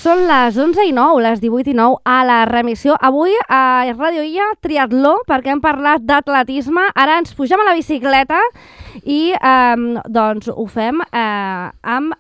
Són les 11:09, les 18:09 a la remissió. Avui a Ràdio Illa, triatló, perquè hem parlat d'atletisme. Ara ens pugem a la bicicleta i doncs ho fem amb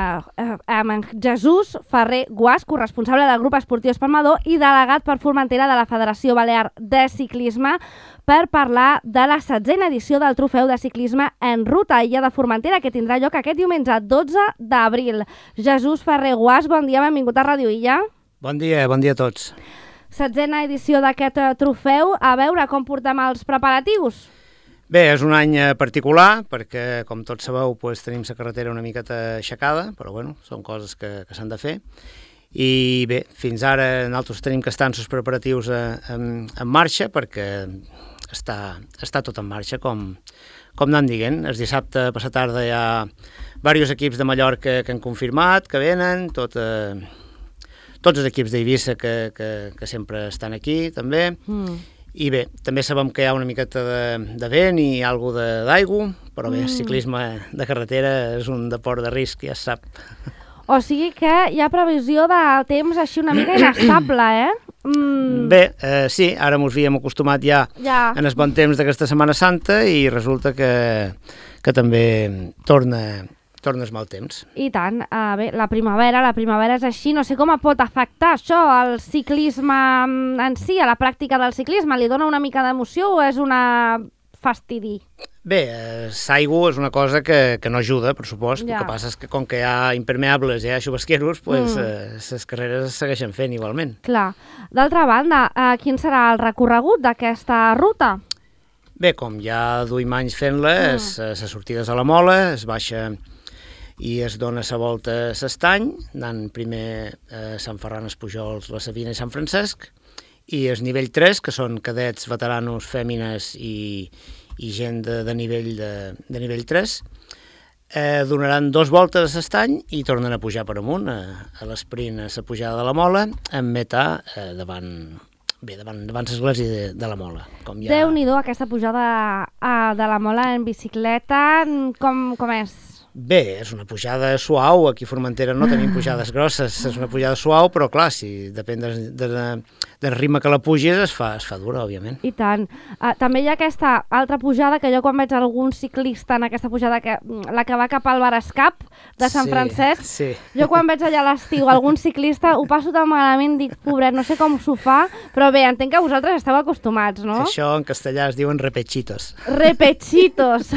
en Jesús Ferrer Guas, corresponsable del grup esportiu Espalmador i delegat per Formentera de la Federació Balear de Ciclisme, per parlar de la 16a edició del Trofeu de Ciclisme en Ruta a Illa de Formentera, que tindrà lloc aquest diumenge 12 d'abril. Jesús Ferrer Guas, bon dia, benvingut a Ràdio Illa. Bon dia a tots. 16a edició d'aquest trofeu. A veure com portem els preparatius. Bé, és un any particular, perquè, com tots sabeu, tenim la carretera una miqueta aixecada, però bueno, són coses que s'han de fer. I bé, fins ara nosaltres tenim que estar en els preparatius en marxa, perquè està tot en marxa, com anant dient. El dissabte a passar tarda hi ha diversos equips de Mallorca que han confirmat, que venen, tots els equips d'Eivissa que sempre estan aquí, també. I bé, també sabem que hi ha una miqueta de vent i alguna d'aigua, però bé, el ciclisme de carretera és un deport de risc, ja es sap. O sigui que hi ha previsió de temps així una mica inestable, Bé, sí, ara ens havíem acostumat ja en el bon temps d'aquesta Setmana Santa i resulta que també torna el mal temps. I tant. Bé, la primavera és així. No sé com pot afectar això al ciclisme en si, a la pràctica del ciclisme. Li dona una mica d'emoció o és una fastidi? Bé, l'aigua és una cosa que no ajuda, per supost. El que passa és que com que hi ha impermeables i hi ha xubasqueros, les carreres es segueixen fent igualment. Clar. D'altra banda, quin serà el recorregut d'aquesta ruta? Bé, com ja duim anys fent-la, la sortida és a la Mola, es baixa i es dona la volta a l'Estany, anant primer a Sant Ferran, Espujols, la Savina i Sant Francesc, i el nivell 3, que són cadets, veteranos, fèmines i gent de nivell 3, donaran 2 voltes a l'Estany i tornen a pujar per amunt, a l'esprint, a la pujada de la Mola, amb meta davant l'església de la Mola. Déu-n'hi-do, aquesta pujada de la Mola en bicicleta, com és? Bé, és una pujada suau, aquí a Formentera no tenim pujades grosses, és una pujada suau, però clar, si depèn del ritme que la pugis es fa dura, òbviament. I tant. També hi ha aquesta altra pujada, que jo quan veig algun ciclista en aquesta pujada, la que va cap al Barescap de Sant Francesc, jo quan veig allà a l'estiu algun ciclista ho passo tan malament, dic, pobret, no sé com s'ho fa, però bé, entenc que vosaltres esteu acostumats, no? Això en castellà es diuen repechitos. Repechitos.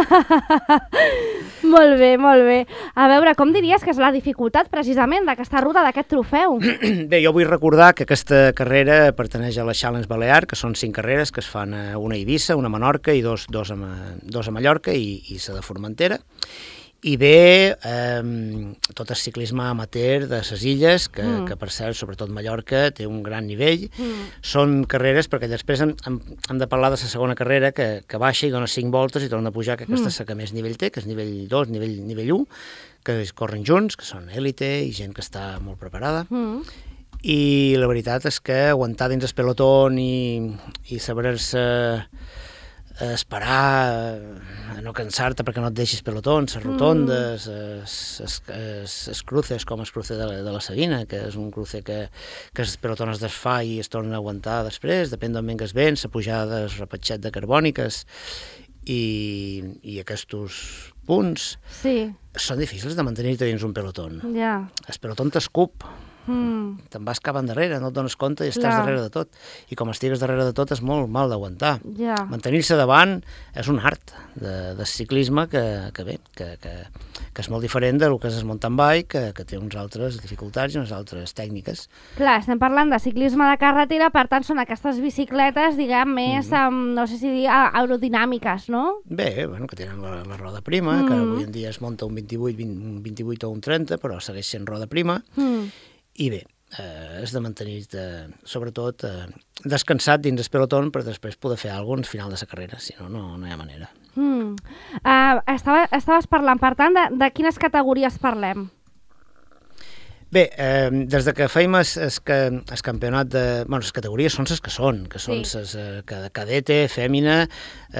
Molt bé, molt bé. A veure, com diries que és la dificultat precisament d'aquesta ruta, d'aquest trofeu? Bé, jo vull recordar que aquesta carrera pertaneix a la Challenge Balear, que són 5 carreres que es fan una a Eivissa, una a Menorca i dos a Mallorca i la de Formentera. I bé, tot el ciclisme amateur de les illes, que per cert, sobretot Mallorca, té un gran nivell. Són carreres, perquè després hem de parlar de la segona carrera, que baixa i dona 5 voltes i torna a pujar, que aquesta és la que més nivell té, que és nivell 2, nivell 1, que corren junts, que són élite i gent que està molt preparada. I la veritat és que aguantar dins el pelotón i saber-se esperar, no cansar-te perquè no et deixis pelotons, les rotondes, els cruces, com el cruce de la Savina, que és un cruce que el pelotón es desfà i es torna a aguantar després, depèn d'on vengues vent, la pujada, el repatxet de carbòniques i aquests punts són difícils de mantenir-te dins un pelotón. El pelotón t'escup, te'n vas cap endarrere, no et dones compte i estàs darrere de tot. I com estigues darrere de tot és molt mal d'aguantar. Mantenir-se davant és un art de ciclisme que és molt diferent del que és el mountain bike, que té unes altres dificultats i unes altres tècniques. Clar, estem parlant de ciclisme de carretera, per tant són aquestes bicicletes, diguem, més, no sé si dir, aerodinàmiques, no? Bé, que tenen la roda prima, que avui en dia es munta un 28 o un 30, però segueix sent roda prima. I bé, és de mantenir-te, sobretot, descansat dins el pelotón per després poder fer alguna cosa al final de la carrera, si no, no hi ha manera. Estaves parlant, per tant, de quines categories parlem? Bé, des de que fèiem el campionat de... Bueno, les categories són les que són cadete, fèmina,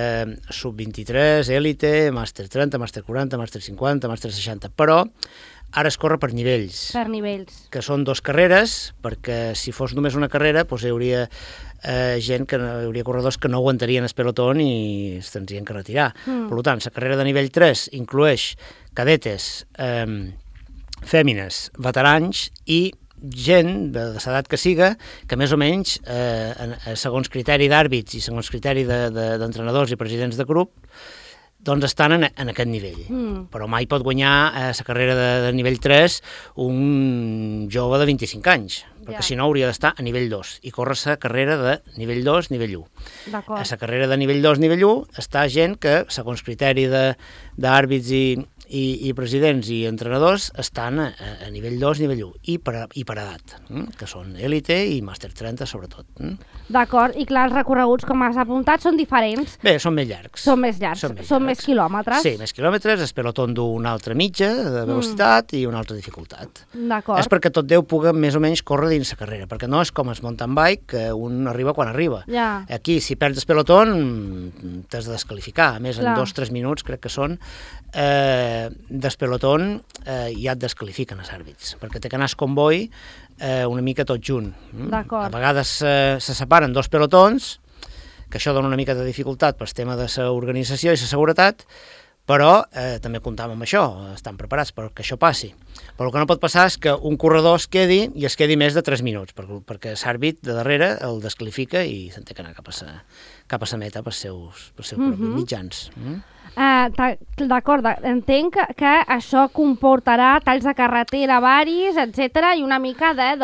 sub-23, élite, màster 30, màster 40, màster 50, màster 60, però ara es corre per nivells. Per nivells. Que són 2 carreres, perquè si fos només una carrera, doncs hi hauria hi hauria corredors que no aguantarien el pelotón i es tindrien que retirar. Per tant, la carrera de nivell 3 inclueix cadetes, fèmines, veterans i gent de l'edat que siga, que més o menys, segons criteri d'àrbits i segons criteri d'entrenadors i presidents de grup, doncs estan en aquest nivell. Però mai pot guanyar la carrera de nivell 3 un jove de 25 anys, perquè si no hauria d'estar a nivell 2 i córrer la carrera de nivell 2, nivell 1. A la carrera de nivell 2, nivell 1 està gent que, segons criteri d'àrbits i presidents i entrenadors, estan a nivell 2, nivell 1 i per edat, que són élite i màster 30 sobretot. D'acord, i clar, els recorreguts, com has apuntat, són diferents. Bé, són més llargs. Són més llargs, són més quilòmetres. Sí, més quilòmetres, el pelotón d'una altra mitja de velocitat i una altra dificultat. D'acord. És perquè tot Déu pugui més o menys córrer dins la carrera, perquè no és com el mountain bike, que un arriba quan arriba. Ja. Aquí, si perds el pelotón, t'has de descalificar. A més, en 2-3 minuts, crec que són, del pelotón ja et descalifiquen els àrbits, perquè té que anar el comboi una mica tot junt. A vegades se separen 2 pelotons, que això dona una mica de dificultat pel tema de l'organització i la seguretat, però també comptam amb això, estan preparats perquè això passi. Però el que no pot passar és que un corredor es quedi més de 3 minuts, perquè l'àrbit de darrere el descalifica i se'n té que anar cap a la meta pels seus propis mitjans. D'acord, entenc que això comportarà talls de carretera varis, etc i una mica de,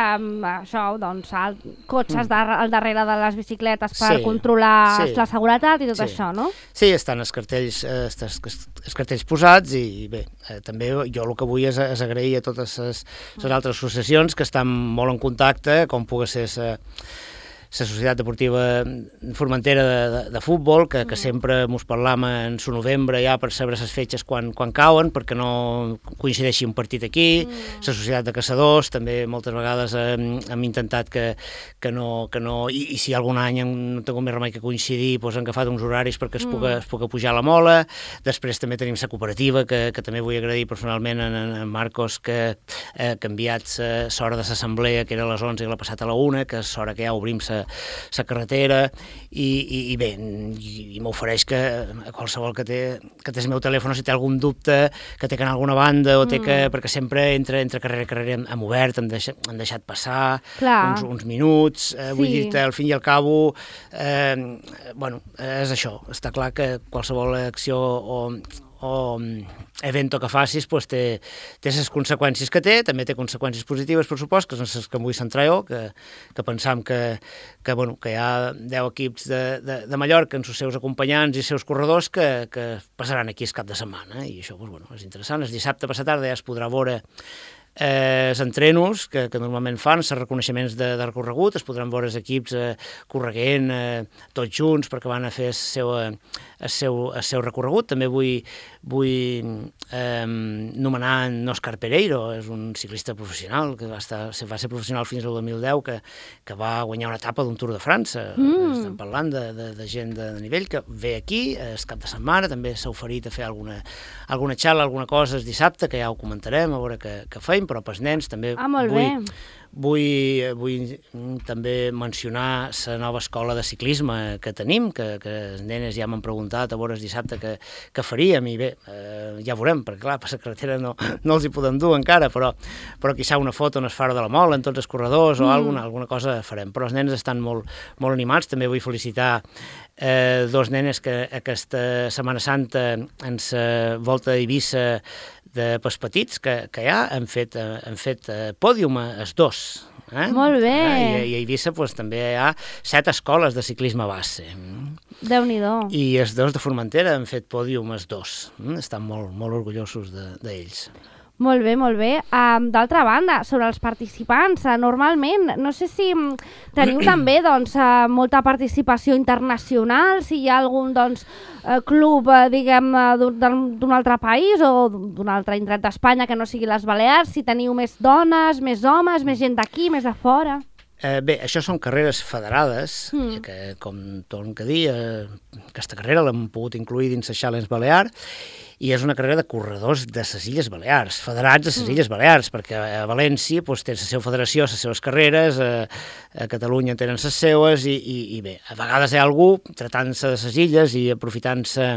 cotxes al darrere de les bicicletes per controlar la seguretat i tot això, no? Sí, estan els cartells posats i bé, també jo el que vull és agrair a totes les altres associacions que estan molt en contacte, com pugui ser la Societat Deportiva Formentera de Futbol, que sempre mos parlam en su novembre ja per saber les fetges quan cauen, perquè no coincideixi un partit aquí. La Societat de Caçadors també moltes vegades hem intentat que no i si algun any no tingut més remei que coincidir, doncs han agafat uns horaris perquè es pugui pujar la mola. Després també tenim la cooperativa, que també vull agrair personalment en Marcos, que ha canviat l'hora de l'assemblea, que era a les 11 i l'ha passat a la 1, que és l'hora que ja obrim la carretera, i bé, i m'ofereix que a qualsevol que té el meu telèfon, si té algun dubte, que té que anar a alguna banda, o té que, perquè sempre entre carrera i carrera hem obert, hem deixat passar uns minuts, vull dir-te, al fin i al cabo, és això, està clar que qualsevol acció o evento que facis té les conseqüències que té, també té conseqüències positives, per supost, que són les que em vull centrar jo, que pensam que hi ha 10 equips de Mallorca amb els seus acompanyants i els seus corredors que passaran aquí el cap de setmana, i això és interessant. El dissabte passat tarda ja es podrà veure els entrenos que normalment fan, els reconeixements de recorregut, es podran veure els equips correguent tots junts perquè van a fer el seu recorregut. També vull nomenar en Òscar Pereiro, és un ciclista professional que va ser professional fins al 2010, que va guanyar una etapa d'un Tour de França. Estem parlant de gent de nivell que ve aquí el cap de setmana, també s'ha oferit a fer alguna xala, alguna cosa el dissabte, que ja ho comentarem, a veure què feim, però pels nens també vull també mencionar la nova escola de ciclisme que tenim, que els nenes ja m'han preguntat a veure el dissabte què faríem, i bé, ja veurem, perquè clar, per la carretera no els hi podem dur encara, però quizà una foto en el faro de la Mola, en tots els corredors, o alguna cosa farem. Però els nens estan molt animats. També vull felicitar 2 nenes que aquesta Setmana Santa en la Volta a Eivissa pels petits que ja han fet pòdium els 2. Molt bé. I a Eivissa també hi ha 7 escoles de ciclisme base. Déu-n'hi-do. I els 2 de Formentera han fet pòdium els 2. Estan molt orgullosos d'ells. Molt bé, molt bé. D'altra banda, sobre els participants, normalment, no sé si teniu també molta participació internacional, si hi ha algun club, diguem, d'un altre país o d'un altre indret d'Espanya que no sigui les Balears, si teniu més dones, més homes, més gent d'aquí, més de fora. Bé, això són carreres federades, que, com torno a dir, aquesta carrera l'hem pogut incluir dins les Challenge Balear, i és una carrera de corredors de les Illes Balears, federats a les Illes Balears, perquè a València tens la seva federació, les seves carreres, a Catalunya tenen les seues, i bé, a vegades hi ha algú tratant-se de les illes i aprofitant-se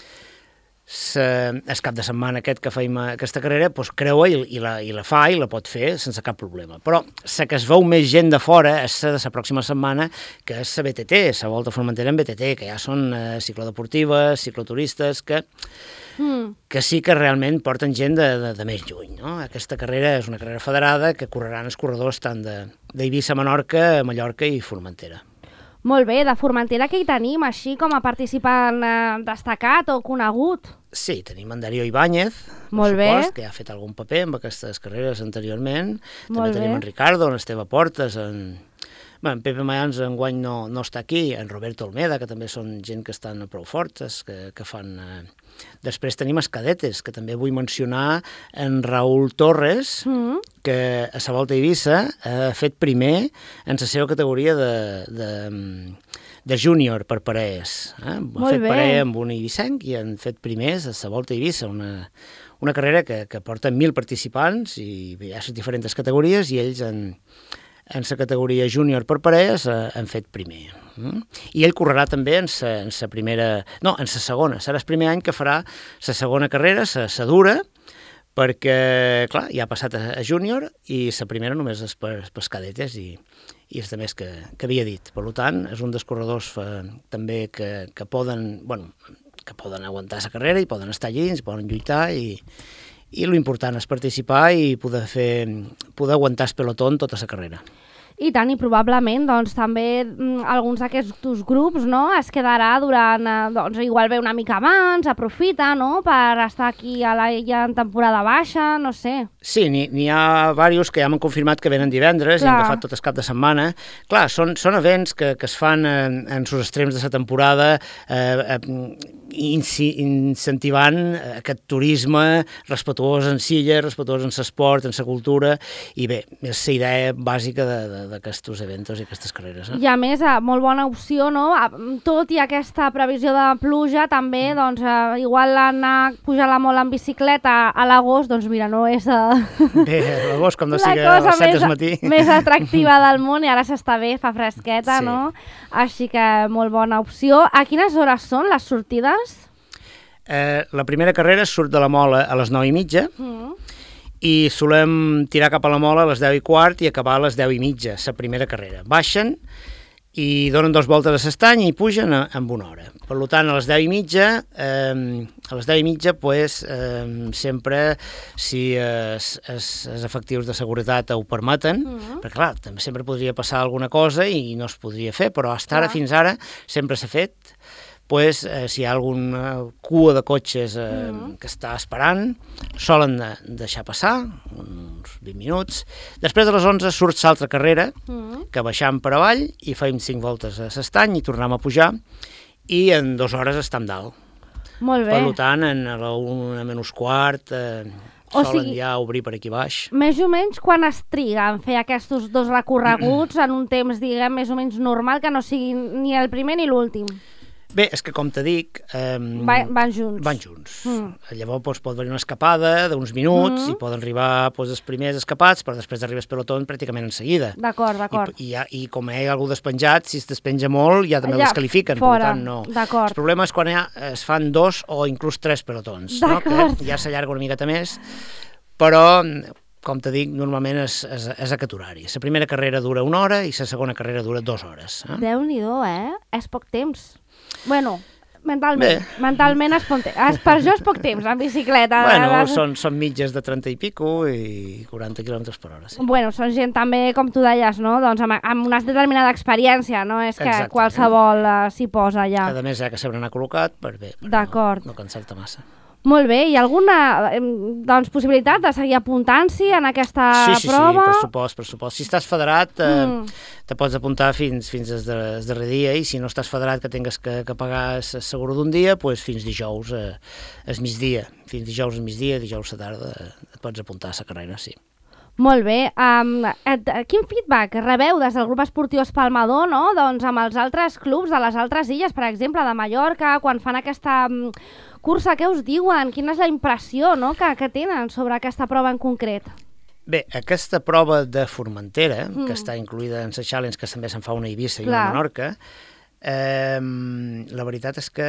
el cap de setmana aquest que feim aquesta carrera, creua i la fa i la pot fer sense cap problema. Però la que es veu més gent de fora és la de la pròxima setmana, que és la BTT, la Volta a Formentera en BTT, que ja són ciclodeportives, cicloturistes, que sí que realment porten gent de més lluny, no? Aquesta carrera és una carrera federada que correran els corredors tant d'Eivissa, Menorca, Mallorca i Formentera. Molt bé, de Formentera què hi tenim, així com a participant destacat o conegut? Sí, tenim en Darío Ibáñez, que ja ha fet algun paper amb aquestes carreres anteriorment. També tenim en Ricardo, en Esteve Portes, en Pepe Mayans enguany no està aquí, en Roberto Olmeda, que també són gent que estan prou fortes, que fan... Després tenim els cadetes, que també vull mencionar en Raúl Torres, que a la Volta a Eivissa ha fet primer en la seva categoria de júnior per parelles. Ha fet parella amb un eivissenc i han fet primers a la Volta a Eivissa, una carrera que porta 1.000 participants i hi ha les diferents categories i ells en la categoria júnior per parelles han fet primer. I ell correrà també en la primera... No, en la segona. Serà el primer any que farà la segona carrera, la dura, perquè, clar, ja ha passat a júnior i la primera només és pels cadetes i és de més que havia dit. Per tant, és un dels corredors també que poden aguantar la carrera i poden estar allí, poden lluitar i l'important és participar i poder aguantar el pelotó tota la carrera. I tant, i probablement doncs, també alguns d'aquests grups es quedarà durant, igual ve una mica abans, aprofita, no?, per estar aquí a l'illa en temporada baixa, no sé. Sí, n'hi ha diversos que ja m'han confirmat que venen divendres i han agafat tot el cap de setmana. Clar, són events que es fan en els extrems de la temporada, incentivant aquest turisme respetuós en silla, respetuós en l'esport, en la cultura, i bé, és la idea bàsica d'aquests eventos i aquestes carreres. I a més, molt bona opció, no? Tot i aquesta previsió de pluja, també, doncs, igual anar pujar-la molt en bicicleta a l'agost, doncs mira, no és bé, l'agost, com no sigui a les 7 del matí. Més atractiva del món, i ara s'està bé, fa fresqueta, no? Així que molt bona opció. A quines hores són les sortides? La primera carrera surt de la Mola a les 9:30, i solem tirar cap a la Mola a les 10:15 i acabar a les 10:30, la primera carrera. Baixen i donen 2 voltes a l'estany i pugen en una hora. Per tant, a les 10:30, sempre, si els efectius de seguretat ho permeten, perquè clar, també sempre podria passar alguna cosa i no es podria fer, però fins ara sempre s'ha fet. Si hi ha alguna cua de cotxes que està esperant, solen deixar passar, uns 20 minuts. Després de les 11 surt l'altra carrera, que baixam per avall i feim 5 voltes a l'estany i tornem a pujar, i en 2 hores estem dalt. Molt bé. Per tant, a la 1:15 solen ja obrir per aquí baix. Més o menys quan es triga en fer aquests 2 recorreguts en un temps, diguem, més o menys normal, que no sigui ni el primer ni l'últim? Bé, és que com te dic... Van junts. Van junts. Llavors pot venir una escapada d'uns minuts i poden arribar els primers escapats, però després d'arribar al pelotó pràcticament en seguida. D'acord. I com hi ha algú despenjat, si es despenja molt ja també descalifiquen. Fora, per tant, no. D'acord. El problema és quan es fan 2 o inclús 3 pelotons, no? Que ja s'allarga una miqueta més, però... Com te dic, normalment és aquest horari. La primera carrera dura 1 hora i la segona carrera dura 2 hores. Déu-n'hi-do, És poc temps. Bueno, mentalment per jo és poc temps, en bicicleta. Bueno, són mitges de 30 i pico i 40 km per hora, sí. Bueno, són gent també, com tu deies, no? Doncs amb una determinada experiència, no és que qualsevol s'hi posa allà. A més, hi ha que saber anar col·locat per no cansar-te massa. Molt bé, hi ha alguna possibilitat de seguir apuntant-s'hi en aquesta prova? Sí, per supost. Si estàs federat, te pots apuntar fins al darrer dia, i si no estàs federat que tingues que pagar el seguro d'un dia, fins dijous al migdia. Fins dijous al migdia, dijous a la tarda, et pots apuntar a la carrera, sí. Molt bé. Quin feedback rebeu des del grup esportiu Espalmador, no? Doncs amb els altres clubs de les altres illes, per exemple, de Mallorca, quan fan aquesta cursa, què us diuen? Quina és la impressió, no, que tenen sobre aquesta prova en concret? Bé, aquesta prova de Formentera, que està incluïda en les Challenge, que també se'n fa una a Eivissa i una a Menorca, la veritat és que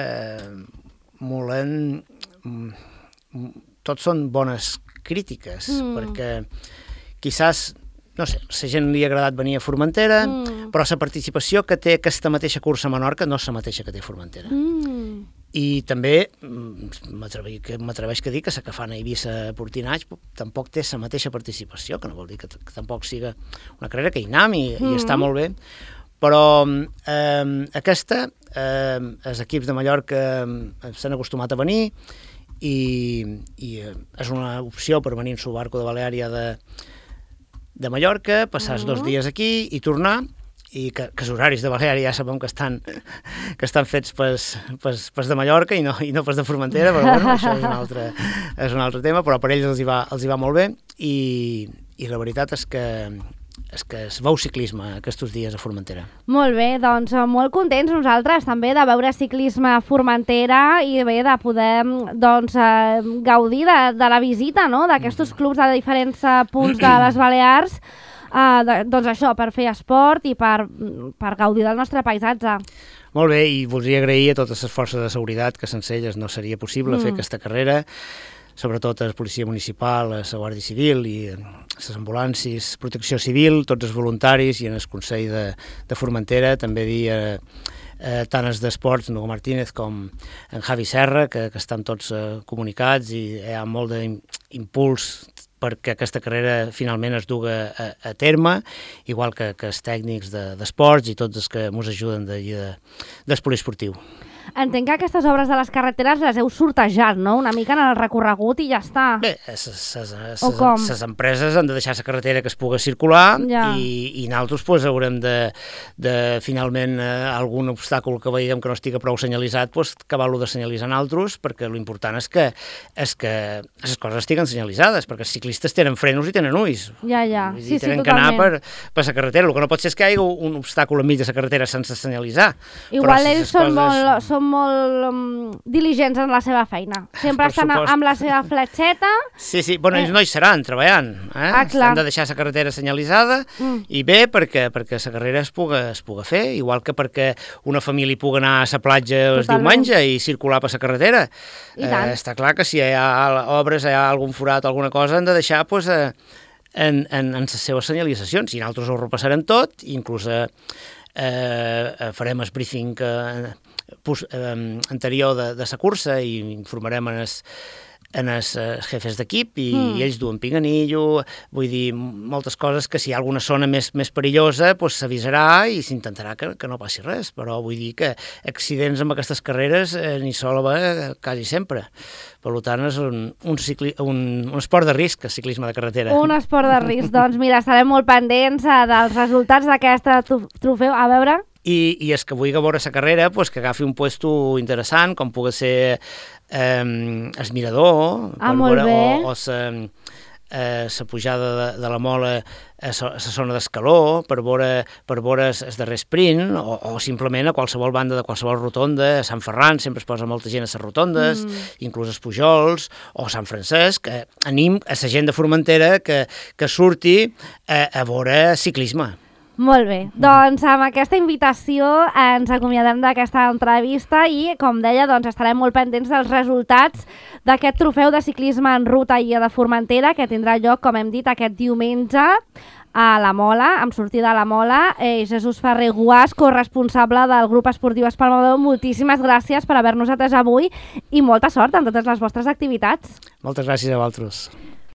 tots són bones crítiques, perquè quizás, no sé, la gent li ha agradat venir a Formentera, però la participació que té aquesta mateixa cursa a Menorca no és la mateixa que té Formentera. I també m'atreveix a dir que la que fan a Eivissa Portinaig tampoc té la mateixa participació, que no vol dir que tampoc siga una carrera que hi anem i està molt bé, però aquesta, els equips de Mallorca s'han acostumat a venir i és una opció per venir en su barco de Baleària de Mallorca, passar els 2 dies aquí i tornar, i que els horaris de Baleària ja sabem que estan fets pels de Mallorca i no pels de Formentera, però bueno, això és un altre tema, però per ells els hi va molt bé i la veritat és que es veu ciclisme aquests dies a Formentera. Molt bé, doncs molt contents nosaltres també de veure ciclisme a Formentera i bé de poder gaudir de la visita, no?, d'aquests clubs de diferents punts de les Balears, doncs això, per fer esport i per gaudir del nostre paisatge. Molt bé, i voldria agrair a totes les forces de seguretat, que sense elles no seria possible fer aquesta carrera, sobretot a la Policia Municipal, a la Guàrdia Civil i les ambulàncies, Protecció Civil, tots els voluntaris i en el Consell de Formentera, també dir tant els d'esports, Nugo Martínez com en Javi Serra, que estan tots comunicats i hi ha molt d'impuls perquè aquesta carrera finalment es duga a terme, igual que els tècnics d'esports i tots els que ens ajuden del poliesportiu. Entenc que aquestes obres de les carreteres les heu sortejat, no?, una mica en el recorregut i ja està. Bé, les empreses han de deixar la carretera que es pugui circular i nosaltres haurem de finalment algun obstacle que veiem que no estigui prou senyalitzat, acabar-lo de senyalitzar nosaltres, perquè l'important és que les coses estiguen senyalitzades, perquè els ciclistes tenen frenos i tenen ulls. Sí, tenen que anar per la carretera. El que no pot ser és que hi hagi un obstacle enmig de la carretera sense senyalitzar. Igual ells són molt diligents en la seva feina. Sempre estan amb la seva fletxeta. Sí, bueno, ells no hi seran treballant. Han de deixar la carretera senyalitzada i bé perquè la carrera es puga fer, igual que perquè una família pugui anar a la platja el diumenge i circular per la carretera. Està clar que si hi ha obres, hi ha algun forat, alguna cosa, han de deixar en les seves senyalitzacions i nosaltres ho repassarem tot, inclús farem el briefing anterior de la cursa i informarem en els jefes d'equip i ells duen pinganillo, vull dir, moltes coses que si hi ha alguna zona més perillosa s'avisarà i s'intentarà que no passi res, però vull dir que accidents amb aquestes carreres n'hi sol haver quasi sempre. Per tant, és un esport de risc, el ciclisme de carretera. Un esport de risc. Doncs mira, estarem molt pendents dels resultats d'aquest trofeu. A veure... I és que vulgui veure la carrera, que agafi un puesto interessant, com pugui ser el mirador, o la pujada de la Mola a la zona d'escaló, per veure el darrer sprint, o simplement a qualsevol banda de qualsevol rotonda. A Sant Ferran sempre es posa molta gent a les rotondes, inclús els Pujols, o Sant Francesc. Anim a la gent de Formentera que surti a veure ciclisme. Molt bé, doncs amb aquesta invitació ens acomiadem d'aquesta entrevista i, com deia, doncs estarem molt pendents dels resultats d'aquest trofeu de ciclisme en ruta a Illa de Formentera, que tindrà lloc, com hem dit, aquest diumenge a la Mola, amb sortida a la Mola. Jesús Ferrer Guàs, corresponsable del grup esportiu Espalmador, moltíssimes gràcies per haver-nos atès avui i molta sort en totes les vostres activitats. Moltes gràcies a vosaltres.